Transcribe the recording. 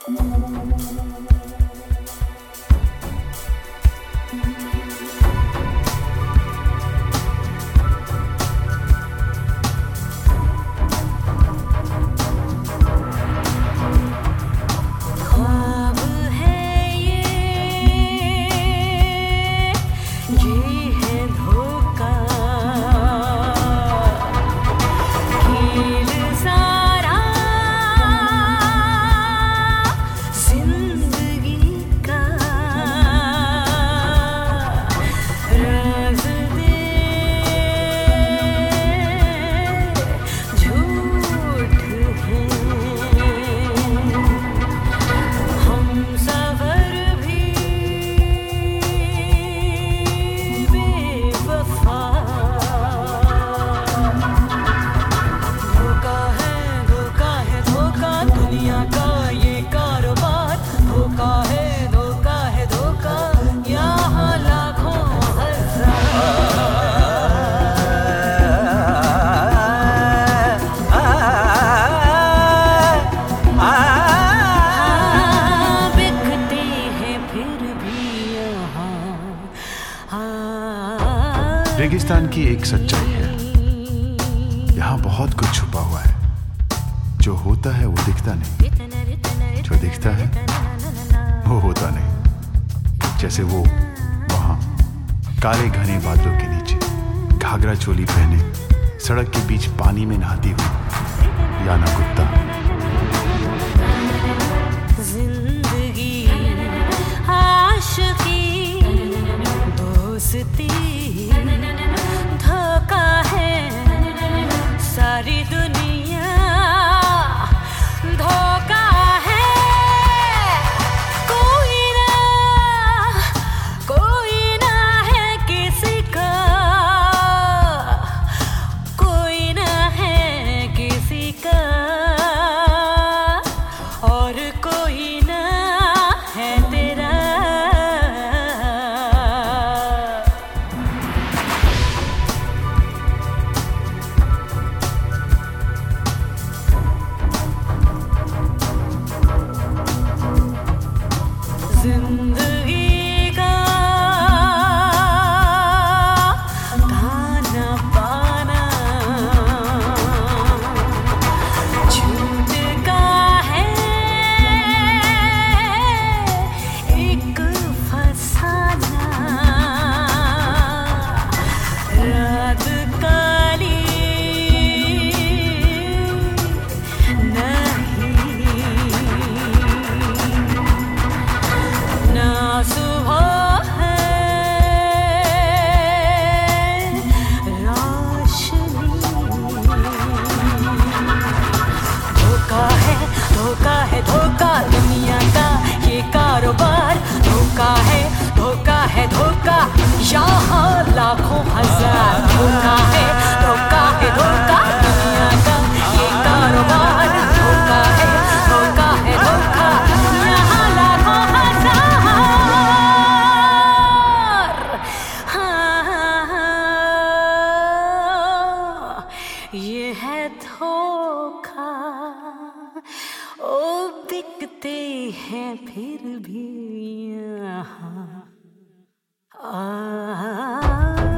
रेगिस्तान की एक सच्चाई है, यहाँ बहुत कुछ छुपा हुआ है। जो होता है वो दिखता नहीं, जो दिखता है वो होता नहीं। जैसे वो वहाँ काले घने बादलों के नीचे घाघरा चोली पहने सड़क के बीच पानी में नहाती हुई याना गुप्ता। जिंदगी आशिकी दोस्ती धोखा है, सारी दुनिया धोखा है। कोई ना है किसी का, कोई ना है किसी का, और कोई ना है तेरा। जिंदगी का खाना पाना झूठ का है, एक फसाना रात काली ना सुबह है रोशनी। धोखा है धोखा है धोखा, दुनिया का ये कारोबार। धोखा है धोखा है धोखा, यहाँ लाखों हजार। धोखा है धोखा है धोखा, दुनिया का ये कारोबार। धोखा है धोखा है धोखा, यहाँ लाखों हजार। ये है धोखा, ओ बिकते हैं फिर भी यहाँ।